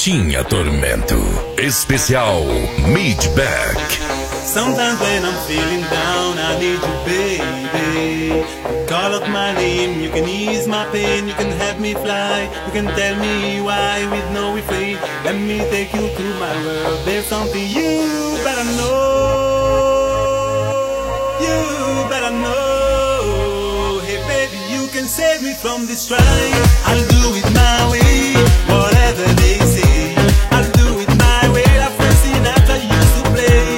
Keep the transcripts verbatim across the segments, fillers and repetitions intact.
Tinha Tormento. Especial Midback. Sometimes when I'm feeling down, I need you, baby. Call out my name, you can ease my pain, you can help me fly, you can tell me why with no refrain. Let me take you to my world. There's something you better know. You better know. Hey baby, you can save me from this strife. I'll do it my way, whatever they say. I'll do it my way. That Frank Sinatra used to play.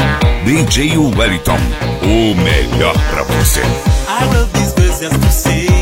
D J Wellington, o melhor pra você. I wrote these verses just to say